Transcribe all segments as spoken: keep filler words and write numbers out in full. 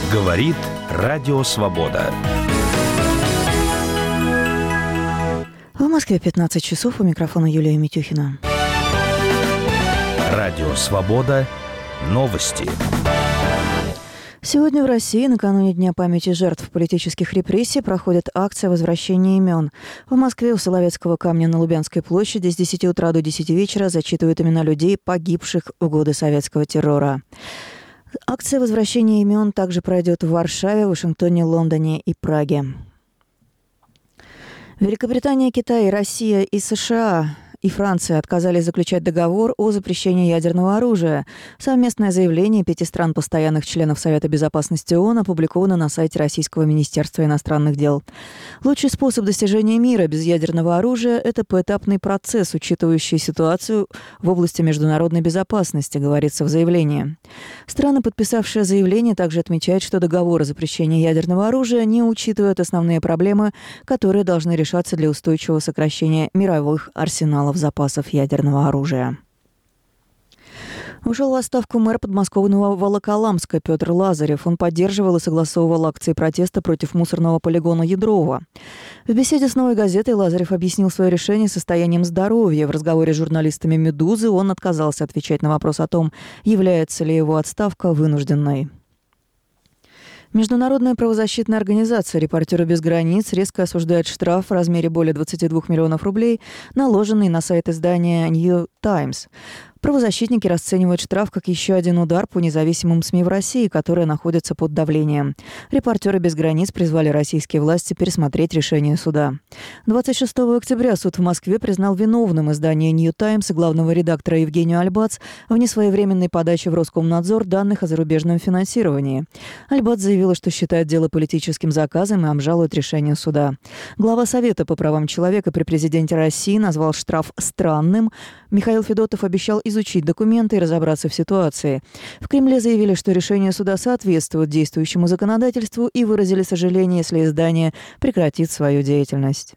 Говорит Радио Свобода. В Москве пятнадцать часов, у микрофона Юлия Митюхина. Радио Свобода. Новости. Сегодня в России, накануне Дня памяти жертв политических репрессий, проходит акция возвращения имен. В Москве у Соловецкого камня на Лубянской площади с десяти утра до десяти вечера зачитывают имена людей, погибших в годы советского террора. Акция возвращения имен также пройдет в Варшаве, Вашингтоне, Лондоне и Праге. Великобритания, Китай, Россия и США и Франция отказались заключать договор о запрещении ядерного оружия. Совместное заявление пяти стран постоянных членов Совета безопасности ООН опубликовано на сайте Российского министерства иностранных дел. Лучший способ достижения мира без ядерного оружия – это поэтапный процесс, учитывающий ситуацию в области международной безопасности, говорится в заявлении. Страны, подписавшие заявление, также отмечают, что договор о запрещении ядерного оружия не учитывает основные проблемы, которые должны решаться для устойчивого сокращения мировых арсеналов запасов ядерного оружия. Ушел в отставку мэр подмосковного Волоколамска Петр Лазарев. Он поддерживал и согласовывал акции протеста против мусорного полигона Ядрова. В беседе с «Новой газетой» Лазарев объяснил свое решение состоянием здоровья. В разговоре с журналистами «Медузы» он отказался отвечать на вопрос о том, является ли его отставка вынужденной. Международная правозащитная организация «Репортеры без границ» резко осуждает штраф в размере более двадцати двух миллионов рублей, наложенный на сайт издания «Нью Таймс». Правозащитники расценивают штраф как еще один удар по независимым СМИ в России, которые находятся под давлением. «Репортеры без границ» призвали российские власти пересмотреть решение суда. двадцать шестого октября суд в Москве признал виновным издание «Нью Таймс» и главного редактора Евгению Альбац в несвоевременной подаче в Роскомнадзор данных о зарубежном финансировании. Альбац заявила, что считает дело политическим заказом и обжалует решение суда. Глава Совета по правам человека при президенте России назвал штраф странным. Михаил Федотов обещал изучить документы и разобраться в ситуации. В Кремле заявили, что решение суда соответствует действующему законодательству и выразили сожаление, если издание прекратит свою деятельность.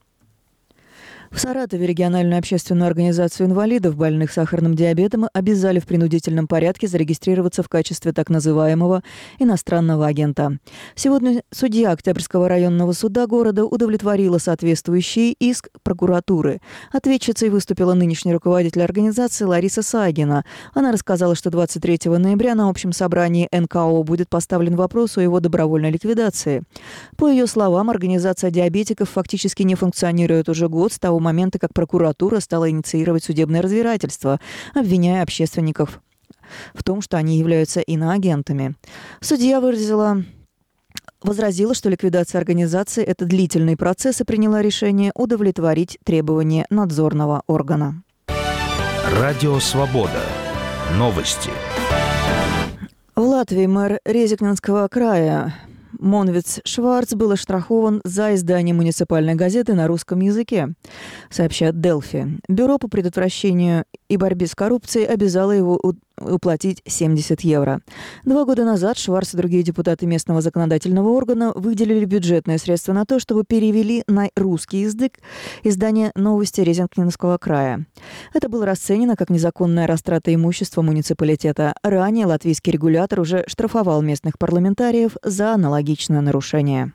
В Саратове региональную общественную организацию инвалидов, больных сахарным диабетом, обязали в принудительном порядке зарегистрироваться в качестве так называемого иностранного агента. Сегодня судья Октябрьского районного суда города удовлетворила соответствующий иск прокуратуры. Ответчицей выступила нынешний руководитель организации Лариса Сагина. Она рассказала, что двадцать третьего ноября на общем собрании эн ка о будет поставлен вопрос о его добровольной ликвидации. По ее словам, организация диабетиков фактически не функционирует уже год с того момента, как прокуратура стала инициировать судебное разбирательство, обвиняя общественников в том, что они являются иноагентами. Судья выразила... возразила, что ликвидация организации – это длительный процесс, и приняла решение удовлетворить требования надзорного органа. Радио Свобода. Новости. В Латвии мэр Резекненского края Монвиц Шварц был оштрафован за издание муниципальной газеты на русском языке, сообщает Делфи. Бюро по предотвращению и борьбе с коррупцией обязало его уплатить семьдесят евро. Два года назад Шварц и другие депутаты местного законодательного органа выделили бюджетные средства на то, чтобы перевели на русский язык издание «Новости Резекненского края». Это было расценено как незаконная растрата имущества муниципалитета. Ранее латвийский регулятор уже штрафовал местных парламентариев за аналогичное нарушение.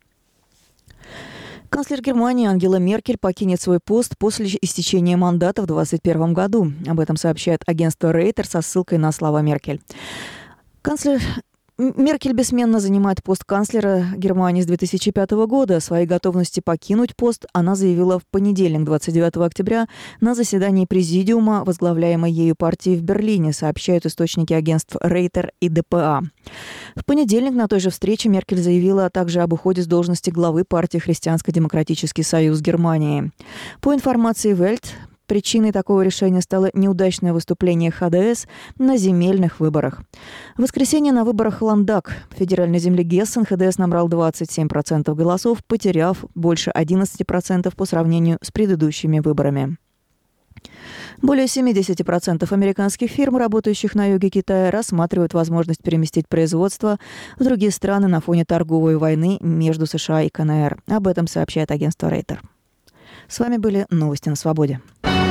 Канцлер Германии Ангела Меркель покинет свой пост после истечения мандата в двадцать первом году. Об этом сообщает агентство Рейтер со ссылкой на слова Меркель. Канцлер Меркель бессменно занимает пост канцлера Германии с две тысячи пятого года. О своей готовности покинуть пост она заявила в понедельник, двадцать девятого октября, на заседании президиума, возглавляемой ею партии в Берлине, сообщают источники агентств Рейтер и дэ пэ а. В понедельник на той же встрече Меркель заявила также об уходе с должности главы партии Христианско-демократический союз Германии. По информации Welt, причиной такого решения стало неудачное выступление ха дэ эс на земельных выборах. В воскресенье на выборах Ландак федеральной земли Гессен ха дэ эс набрал двадцать семь процентов голосов, потеряв больше одиннадцать процентов по сравнению с предыдущими выборами. Более семьдесят процентов американских фирм, работающих на юге Китая, рассматривают возможность переместить производство в другие страны на фоне торговой войны между США и ка эн эр. Об этом сообщает агентство Рейтер. С вами были новости на Свободе.